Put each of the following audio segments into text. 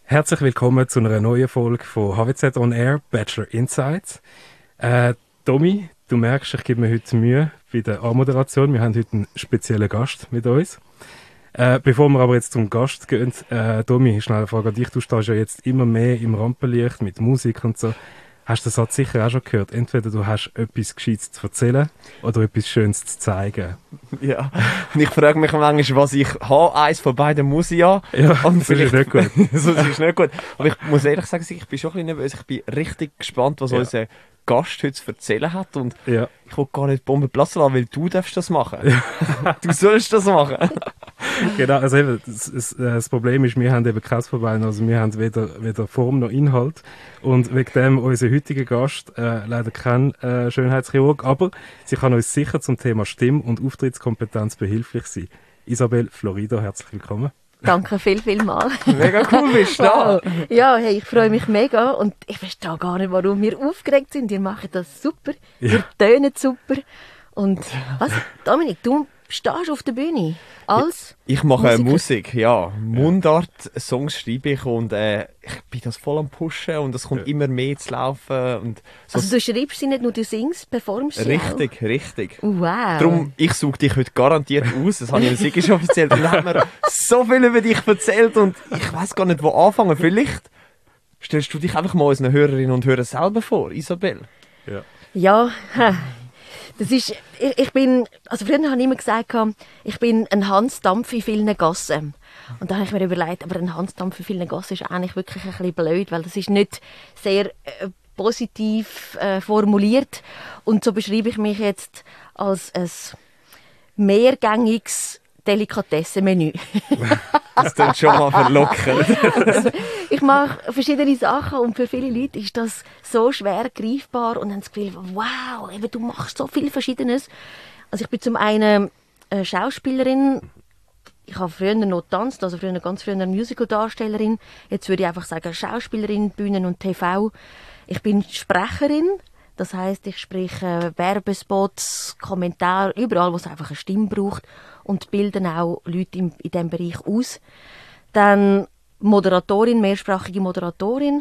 Herzlich willkommen zu einer neuen Folge von HWZ On Air Bachelor Insights. Tommy, du merkst, ich gebe mir heute Mühe bei der Anmoderation. Wir haben heute einen speziellen Gast mit uns. Bevor wir aber jetzt zum Gast gehen, Tommy, schnell eine Frage an dich. Du stehst ja jetzt immer mehr im Rampenlicht mit Musik und so. Hast du das halt sicher auch schon gehört? Entweder du hast etwas Gescheites zu erzählen oder etwas Schönes zu zeigen. Ja, und ich frage mich manchmal, was ich habe. Eins von beiden muss ich ja. Ja, Und das ist nicht gut. das ist nicht gut. Aber ich muss ehrlich sagen, ich bin schon ein bisschen nervös. Ich bin richtig gespannt, was unser Gast heute zu erzählen hat. Und Ja. ich will gar nicht die Bombe platzen lassen, weil du darfst das machen. Du sollst das machen. Genau, also eben, das Problem ist, wir haben eben kein Problem, also wir haben weder Form noch Inhalt und wegen dem unser heutiger Gast leider kein Schönheitschirurg, aber sie kann uns sicher zum Thema Stimm- und Auftrittskompetenz behilflich sein. Isabel Florido, herzlich willkommen. Danke vielmals. Mega cool bist du da. Ja, hey, ich freue mich mega und ich verstehe gar nicht, warum wir aufgeregt sind. Ihr macht das super, ihr tönt super. Und was, Dominik, du stehst auf der Bühne als Ich mache Musiker. Musik, ja. Mundart-Songs schreibe ich und ich bin das voll am Pushen und es kommt immer mehr zu laufen. Und so Also du schreibst sie nicht nur, du singst, performst sie richtig, richtig. auch. Wow. Darum, ich suche dich heute garantiert aus. Das habe ich dem Sigi schon erzählt. Und dann hat mir so viel über dich erzählt und ich weiß gar nicht, wo anfangen. Vielleicht stellst du dich einfach mal unseren Hörerinnen und Hörern selber vor, Isabel. Ja, das ist, ich bin, also früher habe ich immer gesagt, ich bin ein Hansdampf in vielen Gassen. Und da habe ich mir überlegt, aber ein Hansdampf in vielen Gassen ist eigentlich wirklich ein bisschen blöd, weil das ist nicht sehr positiv formuliert. Und so beschreibe ich mich jetzt als ein mehrgängiges Delikatessenmenü. Das klingt schon mal verlockend. Ich mache verschiedene Sachen und für viele Leute ist das so schwer greifbar und haben das Gefühl, wow, eben, du machst so viel Verschiedenes. Also ich bin zum einen Schauspielerin, ich habe früher noch getanzt, also ganz früher eine Musical-Darstellerin. Jetzt würde ich einfach sagen Schauspielerin, Bühnen und TV. Ich bin Sprecherin, das heisst, ich spreche Werbespots, Kommentare, überall, wo es einfach eine Stimme braucht und bilde auch Leute in diesem Bereich aus. Dann Moderatorin, mehrsprachige Moderatorin.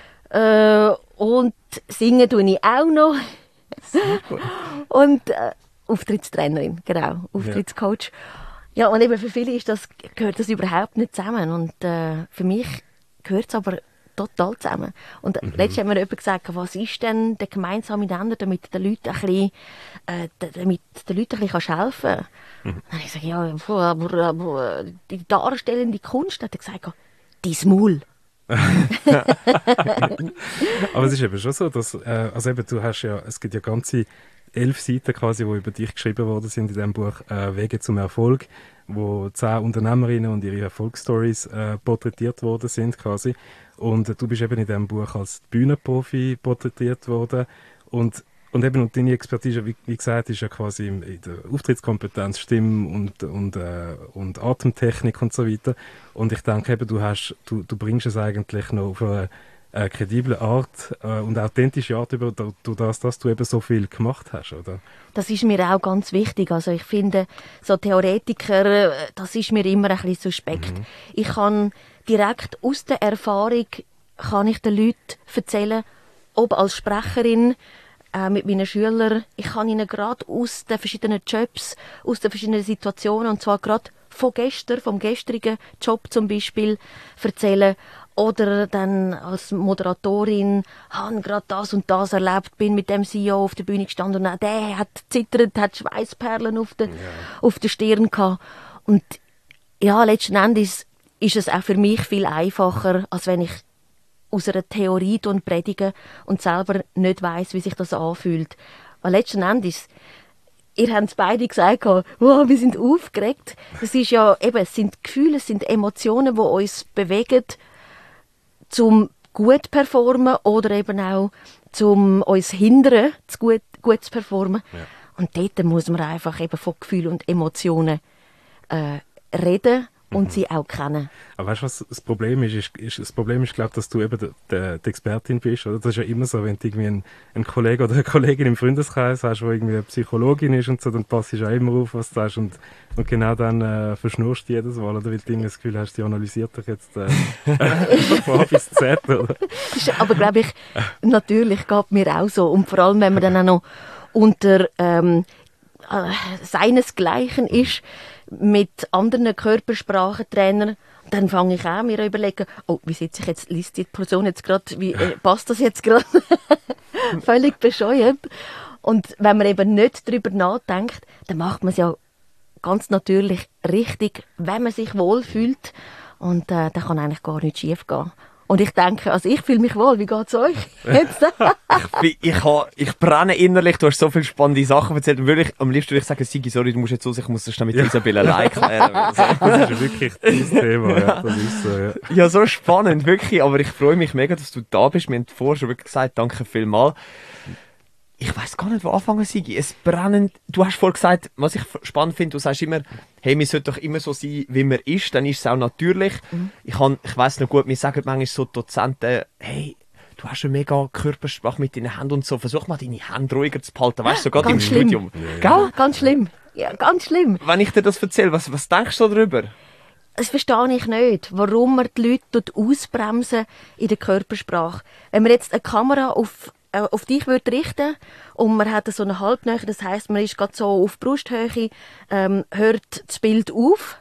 Und singen tue ich auch noch. Sehr gut. Und Auftrittstrainerin, genau, Auftrittscoach. Ja, und eben für viele gehört das überhaupt nicht zusammen. Und für mich gehört es aber total zusammen. Und letztens hat mir jemand gesagt, was ist denn der gemeinsame Nenner, damit den Leuten ein bisschen helfen kannst. Dann habe ich gesagt, ja, aber die darstellende Kunst, hat er gesagt, dein Maul. Aber es ist eben schon so, dass, also eben, du hast ja, es gibt ja ganze 11 Seiten quasi, die über dich geschrieben worden sind in diesem Buch «Wege zum Erfolg», wo 10 Unternehmerinnen und ihre Erfolgsstories porträtiert worden sind quasi. Und du bist eben in diesem Buch als Bühnenprofi porträtiert worden und eben, und deine Expertise, wie gesagt, ist ja quasi in der Auftrittskompetenz, Stimme und Atemtechnik und so weiter. Und ich denke eben, du bringst es eigentlich noch auf eine kredible Art und authentische Art über, durch das, dass du eben so viel gemacht hast, oder? Das ist mir auch ganz wichtig. Also ich finde, so Theoretiker, das ist mir immer ein bisschen suspekt. Ich kann direkt aus der Erfahrung ich den Leuten erzählen, ob als Sprecherin, mit meinen Schülern, ich kann ihnen gerade aus den verschiedenen Jobs, aus den verschiedenen Situationen, und zwar gerade von gestern, vom gestrigen Job zum Beispiel, erzählen. Oder dann als Moderatorin, habe gerade das und das erlebt, bin mit dem CEO auf der Bühne gestanden und auch der hat zittert, hat Schweißperlen auf der Stirn gehabt. Und ja, letzten Endes ist es auch für mich viel einfacher, als wenn ich aus einer Theorie predige und selber nicht weiss, wie sich das anfühlt. Weil letzten Endes, ihr habt es beide gesagt, wow, wir sind aufgeregt. Das ist ja eben, es sind Gefühle, es sind Emotionen, die uns bewegen, zum gut zu performen oder eben auch zum uns hindern, gut zu performen. Ja. Und dort muss man einfach eben von Gefühlen und Emotionen reden und sie auch kennen. Aber weißt du, was das Problem ist? Das Problem ist, glaube ich, dass du eben die Expertin bist. Oder? Das ist ja immer so, wenn du irgendwie einen Kollegen oder eine Kollegin im Freundeskreis hast, die irgendwie eine Psychologin ist und so, dann passt du auch immer auf, was du sagst. Und genau dann verschnurst du jedes Mal, oder? Weil du irgendwie das Gefühl hast, die analysiert dich jetzt von A bis Z. Oder? Ist aber, glaube ich, natürlich geht mir auch so. Und vor allem, wenn man dann auch noch unter seinesgleichen ist, mit anderen Körpersprachentrainern, dann fange ich auch mir überlegen, oh, wie sitze ich jetzt, liest die Person jetzt gerade, wie passt das jetzt gerade? Völlig bescheuert. Und wenn man eben nicht darüber nachdenkt, dann macht man es ja ganz natürlich richtig, wenn man sich wohlfühlt. Und dann kann eigentlich gar nichts schief gehen. Und ich denke, also ich fühle mich wohl. Wie geht es euch jetzt? Ich brenne innerlich. Du hast so viele spannende Sachen erzählt. Am liebsten würde ich sagen, Sigi, sorry, du musst jetzt raus, ich muss das dann mit Isabelle allein klären. Das ist wirklich das Thema, ja. Das ist so, ja. Ja, so spannend, wirklich. Aber ich freue mich mega, dass du da bist. Wir haben vorher schon wirklich gesagt, danke vielmals. Ich weiss gar nicht, wo anfangen, Sigi. Es brennend. Du hast vorhin gesagt, was ich spannend finde, du sagst immer, hey, man sollte doch immer so sein, wie man ist, dann ist es auch natürlich. Ich weiss noch gut, mir sagen manchmal so Dozenten, hey, du hast eine mega Körpersprache mit deinen Händen und so, versuch mal deine Hände ruhiger zu behalten, weißt du, so gerade im Studium. Ja, ganz schlimm. Ja, ganz schlimm. Wenn ich dir das erzähle, was denkst du darüber? Das verstehe ich nicht, warum man die Leute ausbremsen in der Körpersprache. Wenn man jetzt eine Kamera auf dich richten und man hat so eine Halbnähe, das heisst, man ist gerade so auf Brusthöhe, hört das Bild auf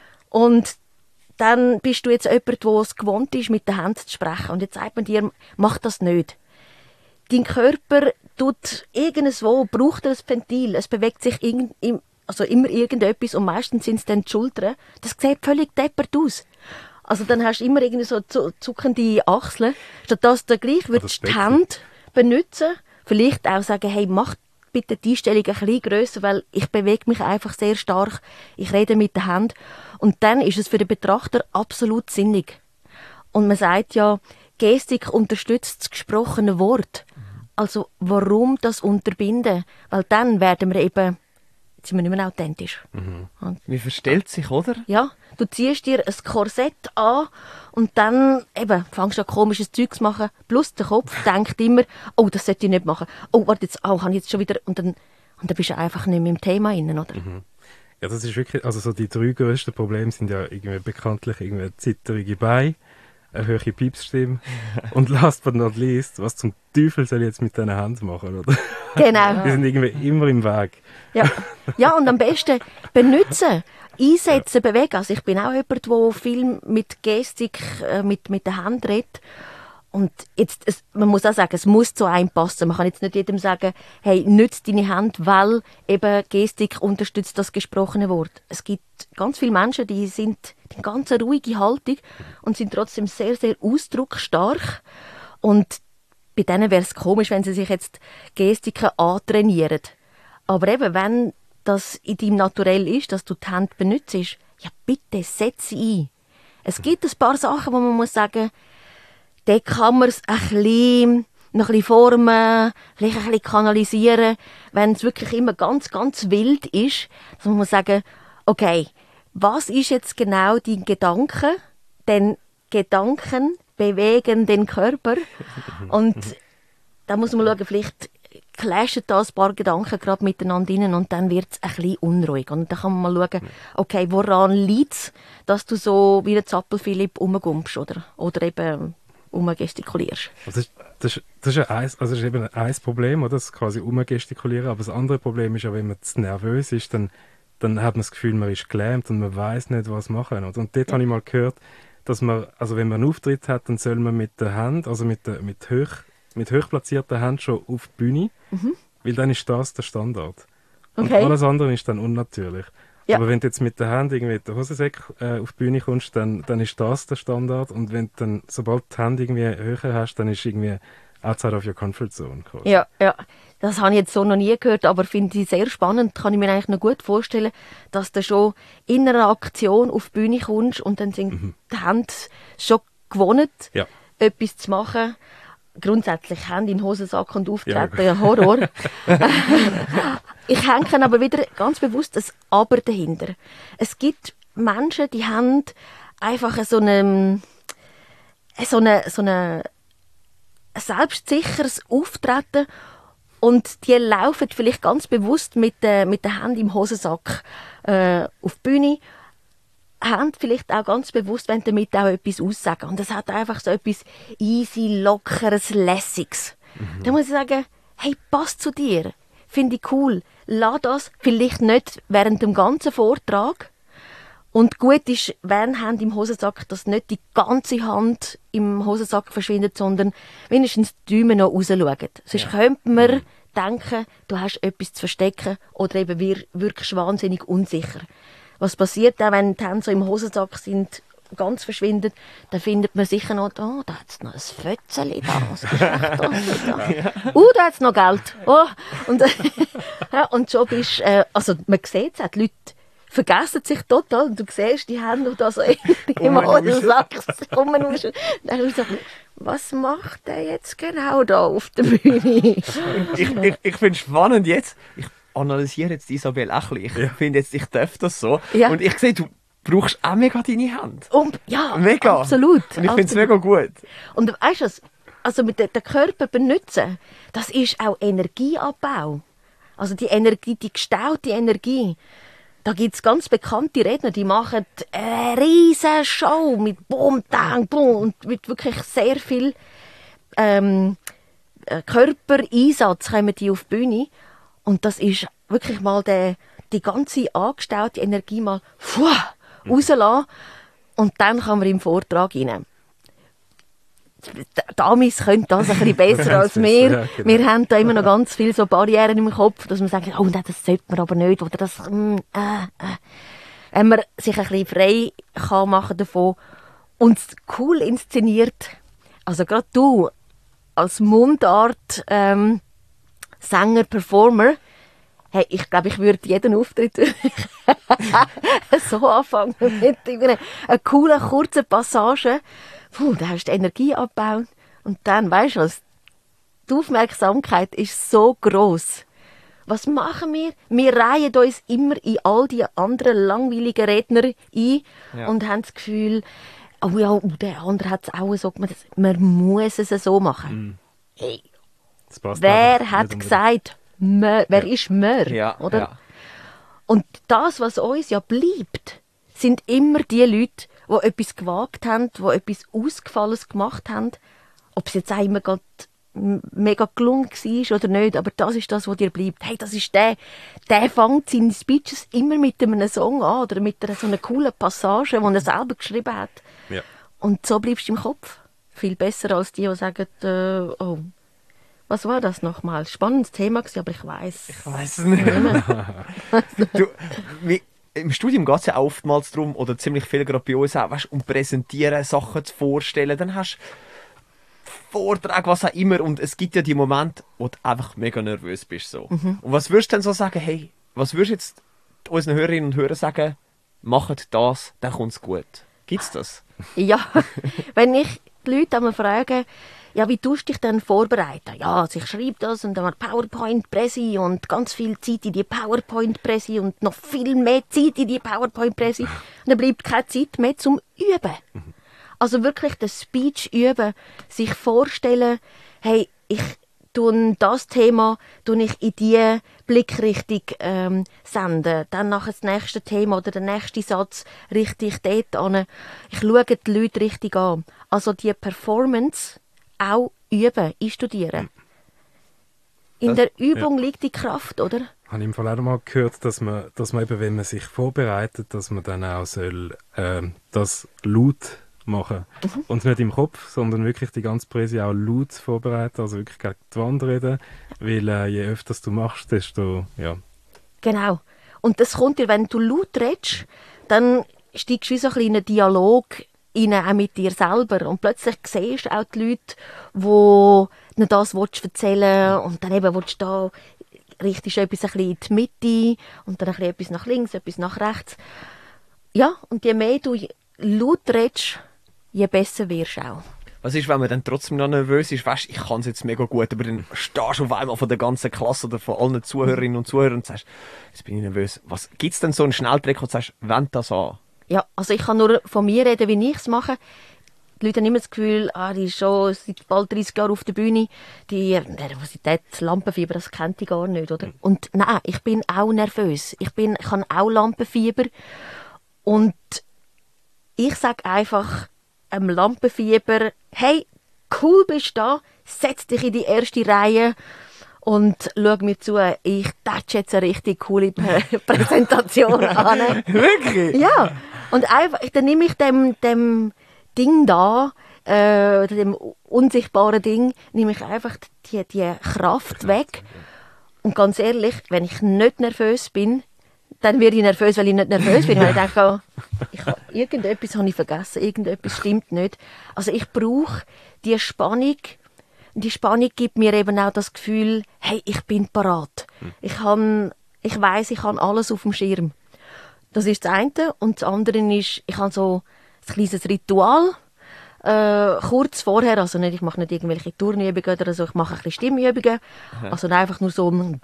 und dann bist du jetzt jemand, der es gewohnt ist, mit den Händen zu sprechen. Und jetzt sagt man dir, mach das nicht. Dein Körper tut irgendwo, braucht ein Ventil, es bewegt sich immer irgendetwas und meistens sind es dann die Schultern. Das sieht völlig deppert aus. Also dann hast du immer irgendwie so zuckende Achseln. Statt dass du gleich würdest die Hände benutzen, vielleicht auch sagen, hey, mach bitte die Einstellung ein bisschen grösser, weil ich bewege mich einfach sehr stark, ich rede mit der Hand. Und dann ist es für den Betrachter absolut sinnig. Und man sagt ja, Gestik unterstützt das gesprochene Wort. Also warum das unterbinden? Weil dann werden wir eben, jetzt sind wir nicht mehr authentisch. Wie verstellt sich, oder? Ja, du ziehst dir ein Korsett an und dann eben fängst du an komisches Zeug zu machen. Plus der Kopf denkt immer, oh, das sollte ich nicht machen. Oh, warte jetzt, habe ich jetzt schon wieder... Und dann bist du einfach nicht mehr im Thema drin, oder? Ja, das ist wirklich... Also so die 3 grössten Probleme sind ja irgendwie bekanntlich irgendwie zitterige Beine, eine hohe Piepsstimme und last but not least, was zum Teufel soll ich jetzt mit diesen Händen machen, oder? Genau. Die sind irgendwie immer im Weg. Ja, und am besten benutzen, einsetzen, bewegen. Also ich bin auch jemand, der viel mit Gestik, mit den Händen redet. Und jetzt, man muss auch sagen, es muss zu einem passen. Man kann jetzt nicht jedem sagen, hey, nütze deine Hände, weil eben Gestik unterstützt das gesprochene Wort. Es gibt ganz viele Menschen, die ganz ruhige Haltung und sind trotzdem sehr, sehr ausdrucksstark. Und bei denen wäre es komisch, wenn sie sich jetzt Gestiken antrainieren. Aber eben, wenn das in deinem Naturell ist, dass du die Hände benutzt, ja bitte, setz sie ein. Es gibt ein paar Sachen, wo man muss sagen, da kann man es noch ein bisschen formen, vielleicht ein bisschen kanalisieren. Wenn es wirklich immer ganz, ganz wild ist, dann muss man sagen, okay, was ist jetzt genau dein Gedanke? Denn Gedanken bewegen den Körper. Und da muss man schauen, vielleicht clashen da ein paar Gedanken gerade miteinander rein und dann wird es ein bisschen unruhig. Und dann kann man mal schauen, okay, woran liegt es, dass du so wie ein Zappelphilipp rumgumpst oder eben rumgestikulierst. Das ist ja ist eben ein Problem, oder? Das quasi rumgestikulieren. Aber das andere Problem ist ja, wenn man zu nervös ist, dann hat man das Gefühl, man ist gelähmt und man weiß nicht, was machen. Oder? Und dort habe ich mal gehört, dass man, also wenn man einen Auftritt hat, dann soll man mit der Hand, also mit hoch platzierter Hand schon auf die Bühne, weil dann ist das der Standard. Und alles andere ist dann unnatürlich. Ja. Aber wenn du jetzt mit der Hand irgendwie den Hosensäck auf die Bühne kommst, dann ist das der Standard. Und wenn du dann, sobald du die Hand irgendwie höher hast, dann ist irgendwie outside of your comfort zone. Quasi. Ja. Das habe ich jetzt so noch nie gehört, aber finde ich sehr spannend. Kann ich mir eigentlich noch gut vorstellen, dass du schon in einer Aktion auf die Bühne kommst und dann sind die Hände schon gewohnt, etwas zu machen. Grundsätzlich Hände in den Hosensack und auftreten, ja Horror. Ich hänge aber wieder ganz bewusst ein Aber dahinter. Es gibt Menschen, die haben einfach ein selbstsicheres Auftreten und die laufen vielleicht ganz bewusst mit den Händen im Hosensack auf die Bühne, haben vielleicht auch ganz bewusst, wenn damit auch etwas aussagen. Und das hat einfach so etwas easy, lockeres, lässiges. Da muss ich sagen, hey, passt zu dir. Finde ich cool. Lass das vielleicht nicht während dem ganzen Vortrag. Und gut ist, wenn Hand im Hosensack, dass nicht die ganze Hand im Hosensack verschwindet, sondern wenigstens die Däume noch rausschauen. Sonst könnte man denken, du hast etwas zu verstecken oder eben wirkst wahnsinnig unsicher. Was passiert auch, wenn die Hände so im Hosensack sind, ganz verschwinden, dann findet man sicher noch, oh, da hat es noch ein Fötzeli da. Was ist echt das da? Da hat es noch Geld. Oh. Und, ja, und schon bist also man sieht es auch, die Leute vergessen sich total. Und du siehst die Hände da so im Hosensack rumnuschen. Dann denkst du so, was macht der jetzt genau da auf der Bühne? Ich finde es spannend jetzt. Ich analysiere jetzt Isabel auch ein bisschen. Ich finde jetzt, ich darf das so. Ja. Und ich sehe, du brauchst auch mega deine Hand. Ja, mega. Absolut. Und ich finde es mega gut. Und weißt du was? Also mit den Körper benutzen, das ist auch Energieabbau. Also die Energie, die gestaute Energie. Da gibt es ganz bekannte Redner, die machen eine riesige Show mit Boom, Tang, Boom und mit wirklich sehr viel Körpereinsatz kommen die auf die Bühne. Und das ist wirklich mal die ganze angestaute Energie mal rauslassen. Und dann kann man im Vortrag rein. Die Amis können das ein bisschen besser als wir. Ja, genau. Wir haben da immer noch ganz viele so Barrieren im Kopf, dass man sagt, oh nein, das sollte man aber nicht. Oder das, Wenn man sich ein bisschen frei kann machen davon und es cool inszeniert. Also gerade du als Mundart Sänger, Performer, hey, ich glaube, ich würde jeden Auftritt so anfangen mit einer coolen, kurzen Passage. Da hast du die Energie abgebaut. Und dann, weißt du was, die Aufmerksamkeit ist so gross. Was machen wir? Wir reihen uns immer in all die anderen langweiligen Redner ein und haben das Gefühl, oh ja, der andere hat es auch so gemacht. Man muss es so machen. Hey, wer hat gesagt, wer ist «mör», Ja, oder? ja. Und das, was uns ja bleibt, sind immer die Leute, die etwas gewagt haben, die etwas Ausgefallenes gemacht haben. Ob es jetzt auch immer gerade mega gelungen war oder nicht, aber das ist das, was dir bleibt. Hey, das ist der fängt seine Speeches immer mit einem Song an oder mit so einer coolen Passage, die er selber geschrieben hat. Ja. Und so bleibst du im Kopf. Viel besser als die sagen, oh, was war das nochmal? Spannendes Thema gewesen, aber ich weiss es nicht. Du, im Studium geht es ja oftmals darum, oder ziemlich viel gerade bei uns auch, weißt, um Präsentieren, Sachen zu vorstellen. Dann hast du Vorträge, was auch immer. Und es gibt ja die Momente, wo du einfach mega nervös bist. So. Und was würdest du denn so sagen, hey, was würdest du jetzt unseren Hörerinnen und Hörern sagen, macht das, dann kommt es gut. Gibt's das? Ja, wenn ich die Leute einmal frage, ja, wie tust du dich denn vorbereiten? Ja, also ich schreibe das und dann mal PowerPoint-Präsi und ganz viel Zeit in die PowerPoint-Präsi und noch viel mehr Zeit in die PowerPoint-Präsi. Und dann bleibt keine Zeit mehr zum Üben. Also wirklich den Speech üben, sich vorstellen, hey, ich tue das Thema ich in diese Blickrichtung senden. Dann nachher das nächste Thema oder der nächste Satz richte ich dort an. Ich schaue die Leute richtig an. Also die Performance auch üben, einstudieren. In der Übung liegt die Kraft, oder? Habe ich im Fall auch mal gehört, dass man eben, wenn man sich vorbereitet, dass man dann auch soll, das laut machen. Und nicht im Kopf, sondern wirklich die ganze Präsi auch laut vorbereiten, also wirklich gegen die Wand reden, weil je öfter du machst, desto, ja. Genau. Und das kommt dir, wenn du laut redest, dann steigst du wie so ein kleiner Dialog rein, auch mit dir selber. Und plötzlich siehst du auch die Leute, die nicht das erzählen willst, und dann eben willst du da, richtest du etwas ein bisschen in die Mitte und dann ein bisschen etwas nach links, etwas nach rechts. Ja, und je mehr du laut redest, je besser wirst du auch. Was ist, wenn man dann trotzdem noch nervös ist? Weißt, ich kann es jetzt mega gut, aber dann stehst du auf einmal von der ganzen Klasse oder von allen Zuhörerinnen und Zuhörern und sagst, jetzt bin ich nervös. Gibt es denn so einen Schnelltrick, wo du sagst, wend das an? Ja, also ich kann nur von mir reden, wie ich es mache. Die Leute haben immer das Gefühl, die ist schon seit bald 30 Jahren auf der Bühne. Die Nervosität, Lampenfieber, das kennt die gar nicht, oder? Und nein, ich bin auch nervös. Ich habe auch Lampenfieber. Und ich sage einfach Lampenfieber, hey, cool bist du da, setz dich in die erste Reihe und schau mir zu, ich tätsche jetzt eine richtig coole Präsentation an. Wirklich? Ja, und einfach, dann nehme ich dem Ding da, dem unsichtbaren Ding, nehme ich einfach die Kraft weg. Und ganz ehrlich, wenn ich nicht nervös bin, dann werde ich nervös, weil ich nicht nervös bin. Weil ich denke, irgendetwas habe ich vergessen, irgendetwas stimmt nicht. Also ich brauche die Spannung. Die Spannung gibt mir eben auch das Gefühl, hey, ich bin parat. Ich weiss, ich habe alles auf dem Schirm. Das ist das eine. Und das andere ist, ich habe so ein kleines Ritual. Kurz vorher, also nicht, ich mache nicht irgendwelche Turnübungen oder so, ich mache ein bisschen Stimmübungen. Also einfach nur so ein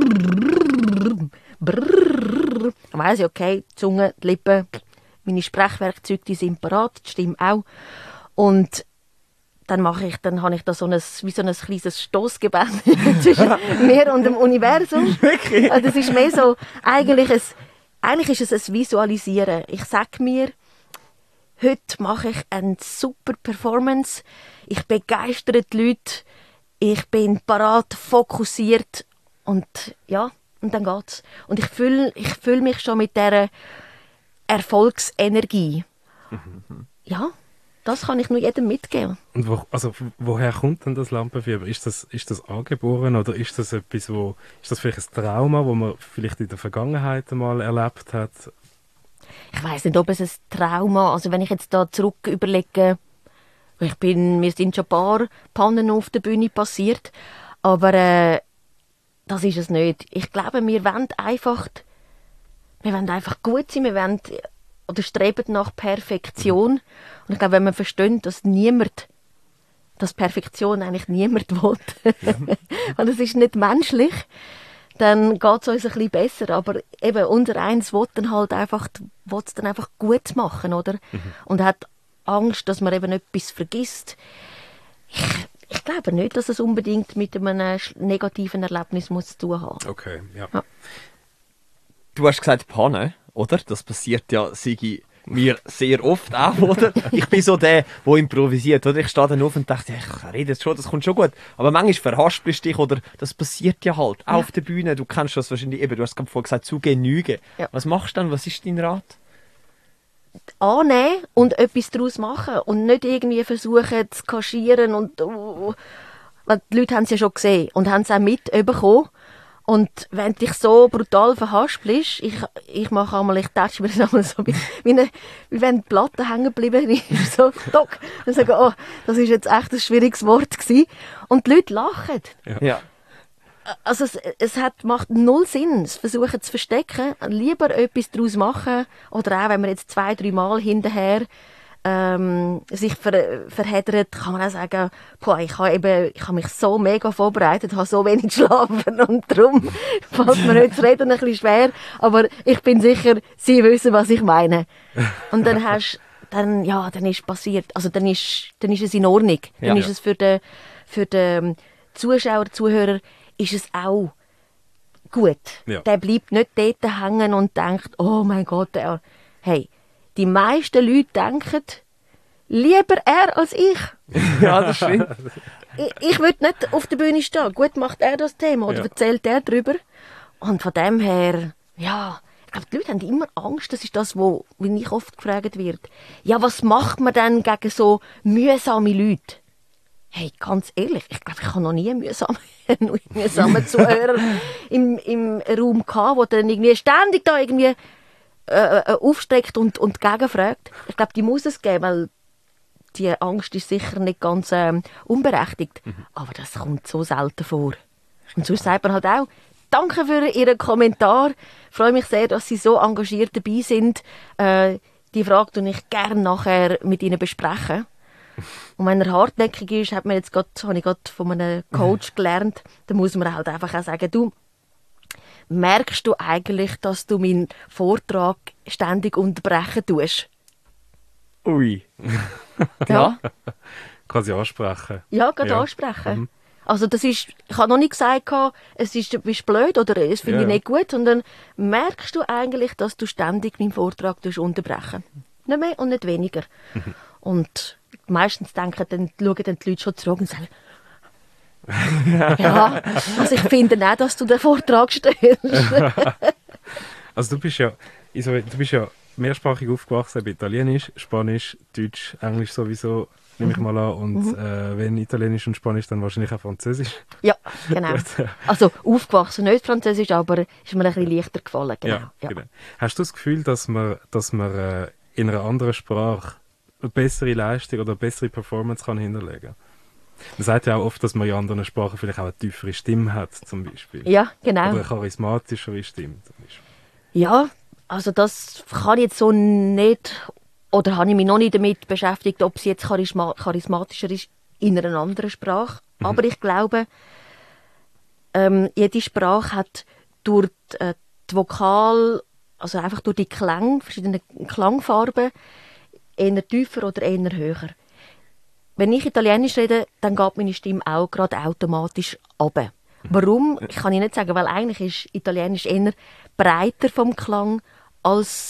dann weiss ich, okay, die Zunge, die Lippen, meine Sprechwerkzeuge, die sind parat, die Stimme auch. Und dann habe ich da so wie so ein kleines Stossgebet zwischen mir und dem Universum. Wirklich? Das ist mehr so, eigentlich ist es ein Visualisieren. Ich sage mir, heute mache ich eine super Performance, ich begeistere die Leute, ich bin parat, fokussiert und ja, und dann geht's. Und ich fühle mich schon mit dieser Erfolgsenergie. Ja, das kann ich nur jedem mitgeben. Und woher kommt denn das Lampenfieber? Ist das angeboren oder ist das etwas, ist das vielleicht ein Trauma, das man vielleicht in der Vergangenheit einmal erlebt hat? Ich weiss nicht, ob es ein Trauma, also wenn ich jetzt da zurück überlege, mir sind schon ein paar Pannen auf der Bühne passiert, aber das ist es nicht. Ich glaube, wir wollen einfach gut sein, oder streben nach Perfektion. Und ich glaube, wenn man versteht, dass Perfektion eigentlich niemand will, und es ist nicht menschlich, dann geht es uns ein bisschen besser. Aber eben, unser Eins will es dann einfach gut machen, oder? Und hat Angst, dass man eben etwas vergisst. Ich glaube nicht, dass es unbedingt mit einem negativen Erlebnis zu tun haben. Okay, ja. Du hast gesagt Panne, oder? Das passiert ja, Sigi, mir sehr oft auch, oder? Ich bin so der improvisiert, oder? Ich stehe dann auf und dachte, ich rede jetzt schon, das kommt schon gut. Aber manchmal verhaspelst du dich, oder? Das passiert ja halt, auch auf der Bühne. Du kennst das wahrscheinlich eben, du hast gerade vorhin gesagt, zu genügen. Ja. Was machst du dann? Was ist dein Rat? Annehmen und etwas daraus machen und nicht irgendwie versuchen zu kaschieren weil die Leute haben es ja schon gesehen und haben es auch mitbekommen. Und wenn du dich so brutal verhaspelst, ich mache einmal, ich tätsche mir das einmal so, wie wenn die Platte hängen geblieben ist, so, dock, und sagen, oh, das ist jetzt echt ein schwieriges Wort gewesen. Und die Leute lachen. Ja. Also macht null Sinn, es versuchen zu verstecken, lieber etwas daraus machen, oder auch wenn man jetzt 2-3 Mal hinterher sich verheddert, kann man auch sagen, ich habe mich so mega vorbereitet, habe so wenig geschlafen und darum fällt mir heute das Reden ein bisschen schwer, aber ich bin sicher, Sie wissen, was ich meine. Und dann dann ist es passiert, also dann ist es in Ordnung, dann ist es für den Zuschauer, Zuhörer, ist es auch gut. Ja. Der bleibt nicht dort hängen und denkt, oh mein Gott, hey, die meisten Leute denken, lieber er als ich. Ja, das stimmt. Ich würde nicht auf der Bühne stehen. Gut, macht er das Thema oder erzählt er darüber. Und von dem her, ja, ich glaube, die Leute haben immer Angst. Das ist das, wie ich oft gefragt wird. Ja, was macht man denn gegen so mühsame Leute? Hey, ganz ehrlich, ich glaube, ich habe noch nie einen mühsamen Zuhörer im Raum gehabt, der dann irgendwie ständig da irgendwie aufstreckt und gegenfragt. Ich glaube, die muss es geben, weil die Angst ist sicher nicht ganz unberechtigt. Aber das kommt so selten vor. Und sonst sagt man halt auch, danke für Ihren Kommentar. Ich freue mich sehr, dass Sie so engagiert dabei sind. Die Frage tue ich gerne nachher mit Ihnen besprechen. Und wenn er hartnäckig ist, habe ich gerade von einem Coach gelernt, dann muss man halt einfach auch sagen, du, merkst du eigentlich, dass du meinen Vortrag ständig unterbrechen tust? Ui. Ja. Quasi ansprechen. Ja, gerade Ja. ansprechen. Also das ist, ich habe noch nicht gesagt, du bist blöd oder es finde ich Ja. nicht gut, sondern merkst du eigentlich, dass du ständig meinen Vortrag unterbrechen. Nicht mehr und nicht weniger. Und meistens schauen dann die Leute schon zurück und sagen, ja, also ich finde auch, dass du den Vortrag stellst. Also du bist ja mehrsprachig aufgewachsen, eben Italienisch, Spanisch, Deutsch, Englisch sowieso, nehme ich mal an. Und wenn Italienisch und Spanisch, dann wahrscheinlich auch Französisch. Ja, genau. Also aufgewachsen, nicht Französisch, aber ist mir ein bisschen leichter gefallen. Genau. Ja, genau. Hast du das Gefühl, dass man in einer anderen Sprache eine bessere Leistung oder eine bessere Performance kann hinterlegen kann? Man sagt ja auch oft, dass man in anderen Sprachen vielleicht auch eine tiefere Stimme hat, zum Beispiel. Ja, genau. Oder eine charismatischere Stimme, zum Beispiel. Ja, also das kann ich jetzt so nicht, oder habe ich mich noch nicht damit beschäftigt, ob sie jetzt charismatischer ist in einer anderen Sprache. Aber ich glaube, jede Sprache hat durch die Vokal, also einfach durch die Klänge, verschiedene Klangfarben, eher tiefer oder eher höher. Wenn ich Italienisch rede, dann geht meine Stimme auch gerade automatisch runter. Warum? Ich kann nicht sagen, weil eigentlich ist Italienisch eher breiter vom Klang als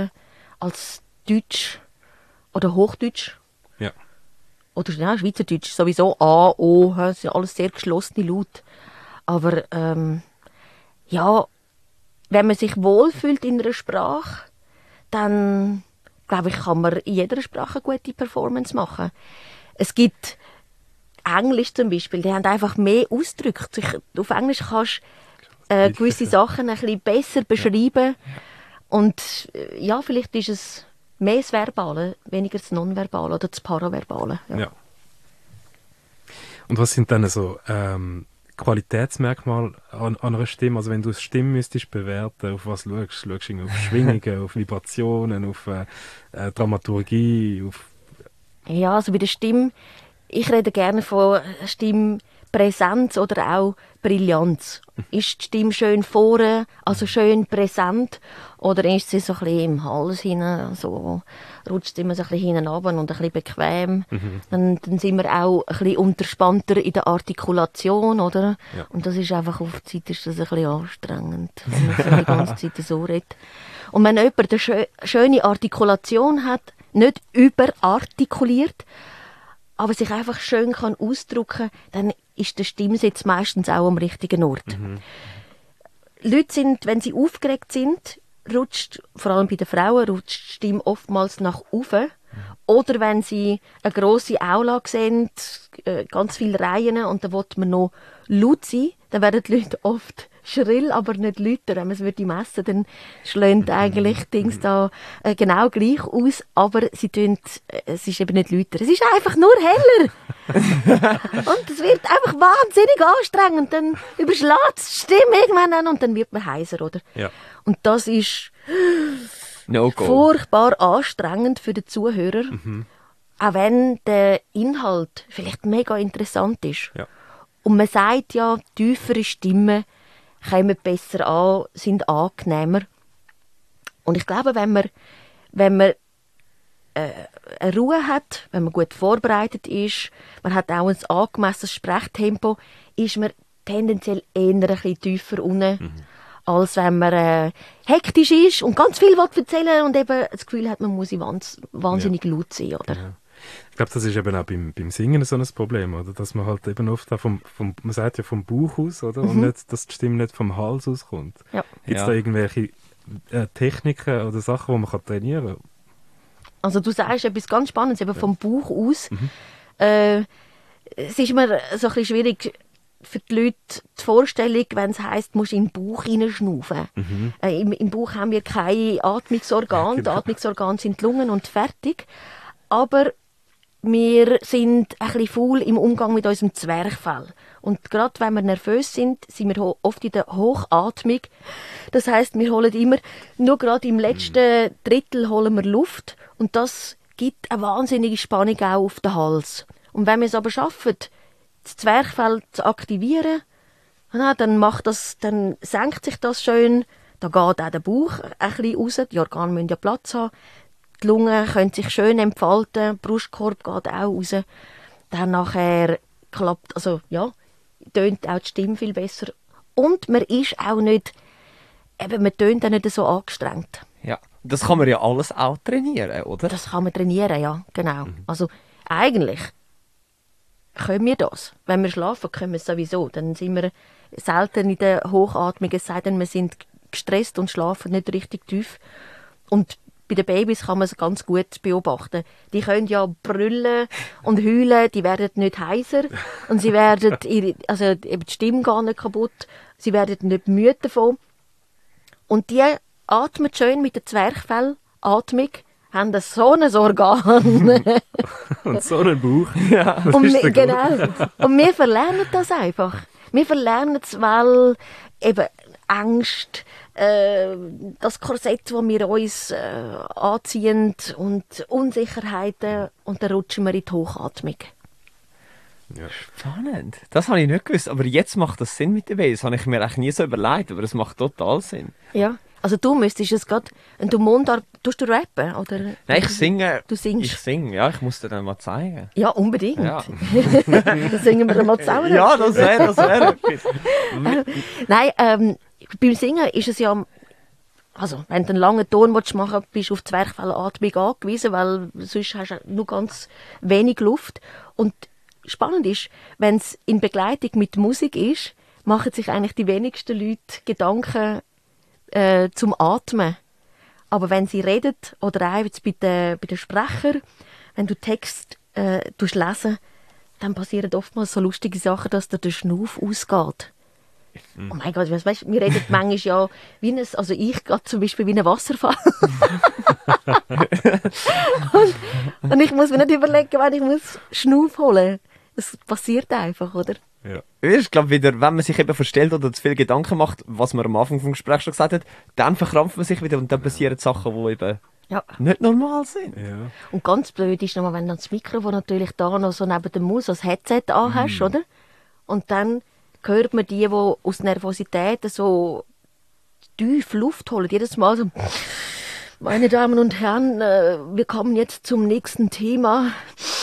Deutsch oder Hochdeutsch. Ja. Oder ja, Schweizerdeutsch sowieso. A, O, das sind alles sehr geschlossene Laute. Aber ja, wenn man sich wohlfühlt in einer Sprache, dann glaube ich, kann man in jeder Sprache eine gute Performance machen. Es gibt Englisch zum Beispiel, die haben einfach mehr Ausdrücke. Auf Englisch kannst du gewisse Sachen ein bisschen besser beschreiben. Und ja, vielleicht ist es mehr das Verbale, weniger das Nonverbale oder das Paraverbale. Ja. Und was sind dann so Qualitätsmerkmale an einer Stimme? Also wenn du eine Stimme müsstest bewerten, auf was schaust du? Schaust du auf Schwingungen, auf Vibrationen, auf Dramaturgie, auf... Ja, also bei der Stimme, ich rede gerne von Stimmpräsenz oder auch Brillanz. Ist die Stimme schön vorne, also schön präsent, oder ist sie so ein bisschen im Hals hinein, so rutscht sie immer so ein bisschen hinten runter und ein bisschen bequem. Dann sind wir auch ein bisschen unterspannter in der Artikulation, oder? Ja. Und das ist einfach auf die Zeit ist das ein bisschen anstrengend, wenn man so die ganze Zeit so redet. Und wenn jemand eine schöne Artikulation hat, nicht überartikuliert, aber sich einfach schön kann ausdrücken, dann ist der Stimmsitz meistens auch am richtigen Ort. Leute sind, wenn sie aufgeregt sind, rutscht, vor allem bei den Frauen, rutscht die Stimme oftmals nach oben. Oder wenn sie eine grosse Aula sehen, ganz viele Reihen, und dann will man noch laut sein, dann werden die Leute oft schrill, aber nicht lauter. Wenn man es messen würde, dann schlagen eigentlich Dings da genau gleich aus, aber es ist eben nicht lauter. Es ist einfach nur heller. Und es wird einfach wahnsinnig anstrengend. Dann überschlägt die Stimme irgendwann an und dann wird man heiser, oder? Ja. Und das ist No-go. furchtbar anstrengend für den Zuhörer. Auch wenn der Inhalt vielleicht mega interessant ist. Ja. Und man sagt ja, tiefere Stimmen kommen besser an, sind angenehmer. Und ich glaube, wenn man eine Ruhe hat, wenn man gut vorbereitet ist, man hat auch ein angemessenes Sprechtempo, ist man tendenziell eher ein bisschen tiefer unten, als wenn man hektisch ist und ganz viel erzählen und eben das Gefühl hat, man muss wahnsinnig laut sein. Oder? Ja. Ich glaube, das ist eben auch beim Singen so ein Problem, oder? Dass man halt eben oft auch man sagt ja vom Bauch aus, oder? Und nicht, dass die Stimme nicht vom Hals auskommt. Ja. Gibt es Ja. da irgendwelche Techniken oder Sachen, die man trainieren kann? Also du sagst etwas ganz Spannendes, eben vom Bauch aus. Es ist immer so ein bisschen schwierig für die Leute die Vorstellung, wenn es heisst, du musst in den Bauch hineinschnaufen. Im Bauch haben wir keine Atmungsorgane. Genau. Die Atmungsorgane sind die Lungen und fertig. Aber wir sind ein bisschen faul im Umgang mit unserem Zwerchfell. Und gerade wenn wir nervös sind wir oft in der Hochatmung. Das heisst, wir holen immer, nur gerade im letzten Drittel holen wir Luft. Und das gibt eine wahnsinnige Spannung auch auf den Hals. Und wenn wir es aber schaffen, das Zwerchfell zu aktivieren, Ja, dann senkt sich das schön. Da geht auch der Bauch ein bisschen raus. Die Organe müssen ja Platz haben. Die Lungen können sich schön entfalten. Der Brustkorb geht auch raus. Dann nachher klappt, tönt auch die Stimme viel besser. Und man ist auch nicht, man tönt auch nicht so angestrengt. Ja, das kann man ja alles auch trainieren, oder? Das kann man trainieren, ja, genau. Also eigentlich können wir das. Wenn wir schlafen, können wir es sowieso. Dann sind wir selten in der Hochatmung, es sei denn, wir sind gestresst und schlafen nicht richtig tief. Und bei den Babys kann man es ganz gut beobachten. Die können ja brüllen und heulen, die werden nicht heiser und sie werden eben die Stimme gar nicht kaputt, sie werden nicht müde davon. Und die atmen schön mit der Zwerchfellatmung, haben so ein Organ. Und so einen Bauch. Und wir verlernen das einfach. Wir verlernen es, weil eben Angst, das Korsett, das wir uns anziehen und Unsicherheiten und dann rutschen wir in die Hochatmung. Ja. Spannend. Das habe ich nicht gewusst, aber jetzt macht das Sinn mit der Bass. Das habe ich mir eigentlich nie so überlegt, aber es macht total Sinn. Ja, also du müsstest es gerade, wenn du Mundart, tust du rappen, oder? Nein, ich singe. Du singst? Ich singe, ja, ich muss dir dann mal zeigen. Ja, unbedingt. Ja, Dann singen wir dann mal zusammen. ja das wäre etwas. Nein, beim Singen ist es ja, also wenn du einen langen Ton machen willst, bist du auf die Zwerchfellatmung angewiesen, weil sonst hast du nur ganz wenig Luft. Und spannend ist, wenn es in Begleitung mit Musik ist, machen sich eigentlich die wenigsten Leute Gedanken zum Atmen. Aber wenn sie reden, oder auch jetzt bei den Sprechern, wenn du Text lesen, dann passieren oftmals so lustige Sachen, dass dir der Schnuff ausgeht. Oh mein Gott, weißt, wir reden manchmal ja wie also ich gerade zum Beispiel wie ein Wasserfall. und ich muss mir nicht überlegen, wann ich muss Schnuff holen. Es passiert einfach, oder? Ja. Ich glaube wieder, wenn man sich eben verstellt oder zu viel Gedanken macht, was man am Anfang vom Gespräch schon gesagt hat, dann verkrampft man sich wieder und dann passieren Sachen, die eben Ja. nicht normal sind. Ja. Und ganz blöd ist nochmal, wenn du das Mikrofon natürlich da noch so neben dem Maus als Headset anhast, oder? Und dann hört man die aus Nervosität so tief Luft holen. Jedes Mal so, meine Damen und Herren, wir kommen jetzt zum nächsten Thema.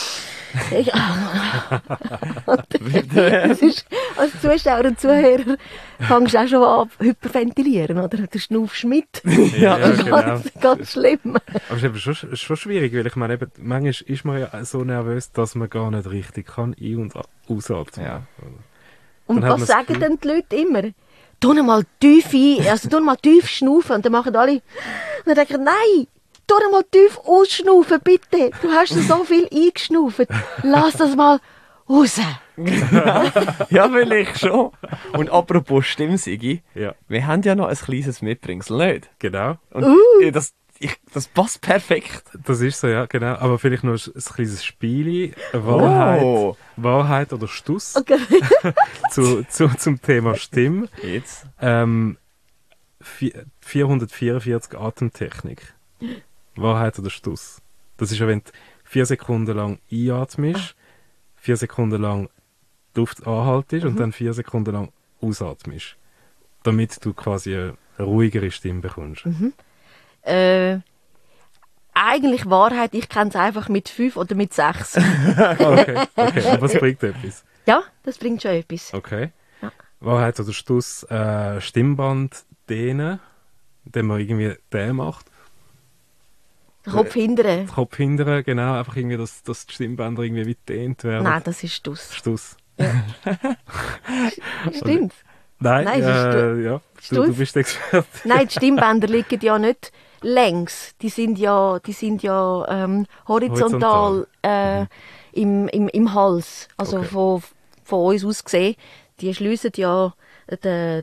Das ist, als Zuschauer und Zuhörer fängst du auch schon an hyperventilieren, oder? Du schnaufst mit. Ja, Das ist genau. ganz schlimm. Aber es ist eben schon schwierig, weil ich meine, eben, manchmal ist man ja so nervös, dass man gar nicht richtig kann ein- und ausatmen. Ja. Und Dann hat was man das sagen Gefühl- denn die Leute immer? Tu mal tief ein, also tu mal tief schnaufen. Und dann machen alle, und dann denke ich, nein, tu mal tief ausschnaufen, bitte. Du hast so viel eingeschnaufen. Lass das mal raus. Ja, vielleicht schon. Und apropos Stimmsigi, Ja, wir haben ja noch ein kleines Mitbringsel, nicht? genau. Und das passt perfekt. Das ist so, ja, genau. Aber vielleicht noch ein kleines Spiel. Wahrheit, Oh. Wahrheit oder Stuss Okay. zum Thema Stimme. Jetzt. 444 Atemtechnik. Wahrheit oder Stuss. Das ist ja, wenn du 4 Sekunden lang einatmest, 4 Sekunden lang die Luft anhaltest und dann 4 Sekunden lang ausatmest. Damit du quasi eine ruhigere Stimme bekommst. Eigentlich Wahrheit, ich kenne es einfach mit 5 oder mit 6. Okay, okay. Aber was bringt etwas? Ja, das bringt schon etwas. Okay. Ja. Wahrheit oder Stuss, Stimmband dehnen, indem man irgendwie den macht. Den Kopf hindern. Kopf hindern, genau, einfach irgendwie, dass die Stimmbänder irgendwie wie dehnt werden. Nein, das ist Stuss. Stuss. Stimmt. Nein, Nein, es ist ja, Stuss. du bist Experte. Nein, die Stimmbänder liegen ja nicht längs. Die sind ja horizontal im Hals. Also Okay. von uns aus gesehen. Die schliessen ja den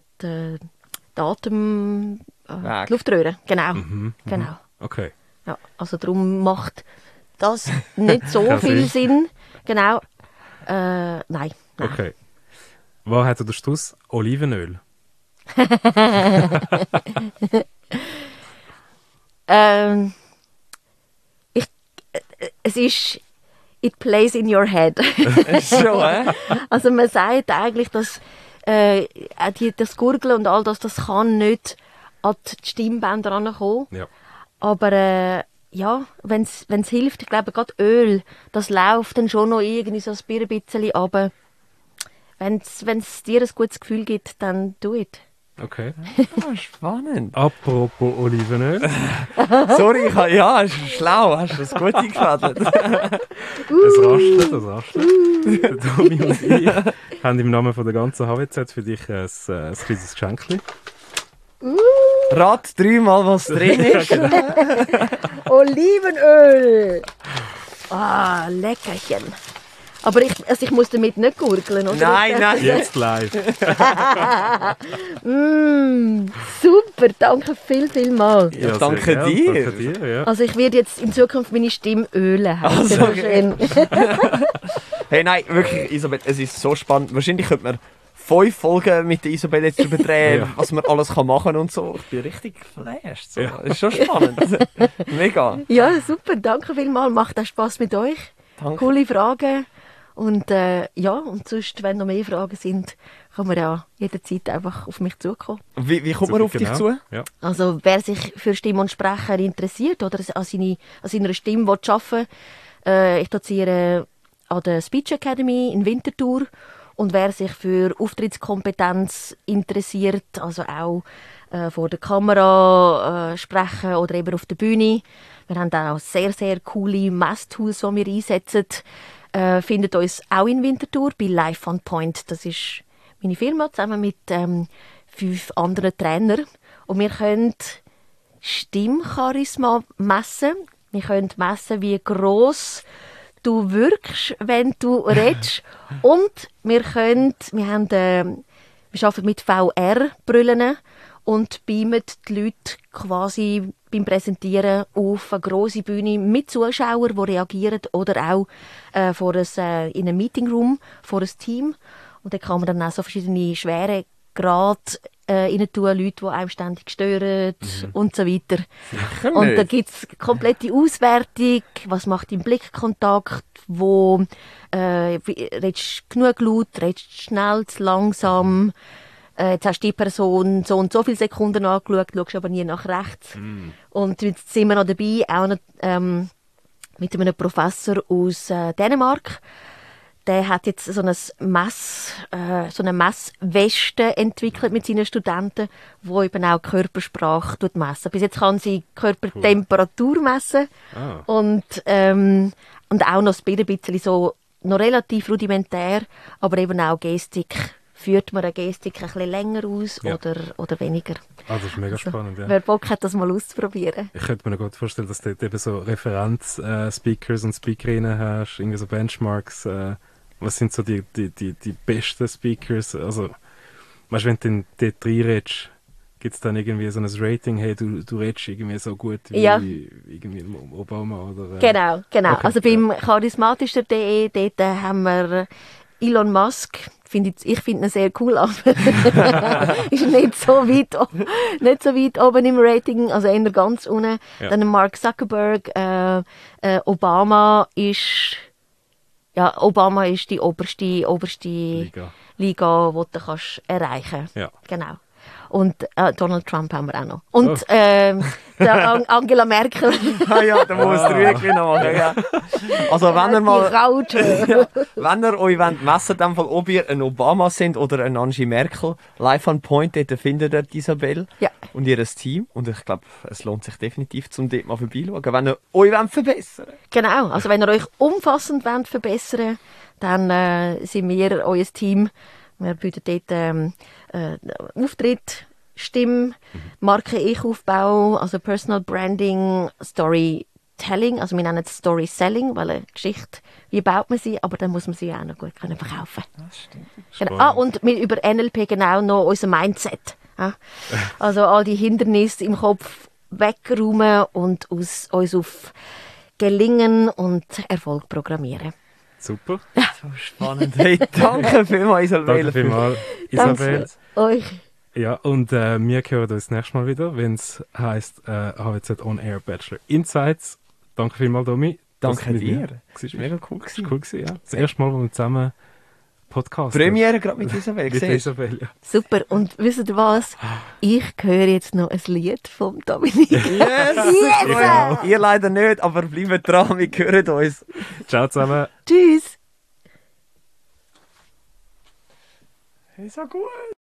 Atem, Weg. die Luftröhre. Genau. Genau. Okay. Ja, also darum macht das nicht so Kein viel Sinn. Genau. Nein. Okay. Wahrheit oder Stuss, Olivenöl. Es ist it plays in your head. Schon, Also man sagt eigentlich, dass das Gurgeln und all das, das kann nicht an die Stimmbänder rankommen. Ja. Aber ja, wenn es hilft, ich glaube, gerade Öl, das läuft dann schon noch irgendwie so ein bisschen runter. Wenn es dir ein gutes Gefühl gibt, dann do it. Okay. Spannend. Apropos Olivenöl. Sorry, ja, ist schlau, hast du das gut eingefädelt. Es raschelt. Der Tommy und ich haben im Namen von der ganzen HWZ für dich ein kleines Geschenkchen. Rat dreimal, was drin ist. Olivenöl! Ah, leckerchen. Aber ich muss damit nicht gurgeln, oder? Nein. Jetzt live. Super, danke viel mal. Ja, sehr danke gern, dir. Danke dir, ja. Also ich werde jetzt in Zukunft meine Stimme ölen. Also, Okay. Hey, nein, wirklich, Isabel, es ist so spannend. Wahrscheinlich könnte man 5 Folgen mit der Isabel jetzt darüber drehen, Ja. was man alles machen kann und so. Ich bin richtig geflasht. So. Ja. Das ist schon spannend. Mega. Ja, super, danke vielmals. Macht auch Spass mit euch. Danke. Coole Fragen. Und ja, und sonst, wenn noch mehr Fragen sind, kann man ja jederzeit einfach auf mich zukommen. Wie kommt man auf dich zu? Ja. Also wer sich für Stimme und Sprecher interessiert oder an seiner Stimme arbeiten will, ich doziere an der Speech Academy in Winterthur. Und wer sich für Auftrittskompetenz interessiert, also auch vor der Kamera sprechen oder eben auf der Bühne, wir haben auch sehr, sehr coole Messtools, die wir einsetzen. Findet uns auch in Winterthur bei Life on Point. Das ist meine Firma zusammen mit 5 anderen Trainern. Und wir können Stimmcharisma messen. Wir können messen, wie gross du wirkst, wenn du redest. Und wir arbeiten mit VR-Brillen und beamen die Leute quasi beim Präsentieren auf eine grosse Bühne mit Zuschauern, die reagieren, oder auch in einem Meetingroom vor ein Team. Und da kann man dann auch so verschiedene schwere Grade rein tun, Leute, die einem ständig stören und so weiter. Und da gibt es komplette Auswertung, was macht dein Blickkontakt, redest du genug laut, redest du schnell, zu langsam, jetzt hast du die Person so und so viele Sekunden angeschaut, schaust aber nie nach rechts. Und jetzt sind wir noch dabei, auch noch, mit einem Professor aus Dänemark. Der hat jetzt so eine Messweste entwickelt mit seinen Studenten, wo eben auch Körpersprache messen. Bis jetzt kann sie Körpertemperatur messen und auch noch ein bisschen so noch relativ rudimentär, aber eben auch Gestik. Führt man eine Gestik ein bisschen länger aus oder weniger? Ah, das ist mega spannend, ja. Wer Bock hat, das mal auszuprobieren. Ich könnte mir noch gut vorstellen, dass du dort eben so Referenz-Speakers und Speakerinnen hast, irgendwie so Benchmarks. Was sind so die besten Speakers? Also, weißt du, wenn du dort reinredest, gibt es dann irgendwie so ein Rating, hey, du redest irgendwie so gut wie irgendwie Obama oder... Genau. Okay, Also beim charismatischer.de, dort haben wir Elon Musk. Ich finde ihn sehr cool, aber ist nicht so weit oben im Rating, also eher ganz unten. Ja. Dann Mark Zuckerberg, Obama ist die oberste Liga, die du kannst erreichen. Ja. Genau. Und Donald Trump haben wir auch noch. Und der Angela Merkel. Ja, da muss es Rüegli noch machen. Ja. Also wenn ihr mal... wenn ihr euch messen wollt, ob ihr ein Obama sind oder ein Angie Merkel, Live on Point, dort findet ihr Isabel und ihr Team. Und ich glaube, es lohnt sich definitiv, zum dort mal vorbeischauen, wenn ihr euch verbessern wollt. Genau, also wenn ihr euch umfassend verbessern wollt, dann sind wir euer Team. Wir bieten dort Auftritt, Stimme, Marke-Ich-Aufbau, also Personal Branding, Storytelling, also wir nennen es Story Selling, weil eine Geschichte, wie baut man sie, aber dann muss man sie auch noch gut verkaufen können. Das stimmt. Genau. Und über NLP genau noch unser Mindset. Ja? Also all die Hindernisse im Kopf wegräumen und uns auf Gelingen und Erfolg programmieren. Super. So spannend. Hey, danke vielmals, Isabel. Danke vielmals, Isabel. Euch. Ja, und wir hören uns das nächste Mal wieder, wenn es heisst HWZ On Air Bachelor Insights. Danke vielmals, Domi. Danke dir. Das war Mega cool. cool gewesen, ja. Das erste Mal, wo wir zusammen Podcaster. Premiere gerade mit Isabel, Mit siehst du? Isabel, ja. Super. Und wisst ihr was? Ich höre jetzt noch ein Lied vom Dominik. Yes! Yes! Ihr leider nicht, aber bleibt dran, wir hören uns. Ciao zusammen. Tschüss. Hey, so gut.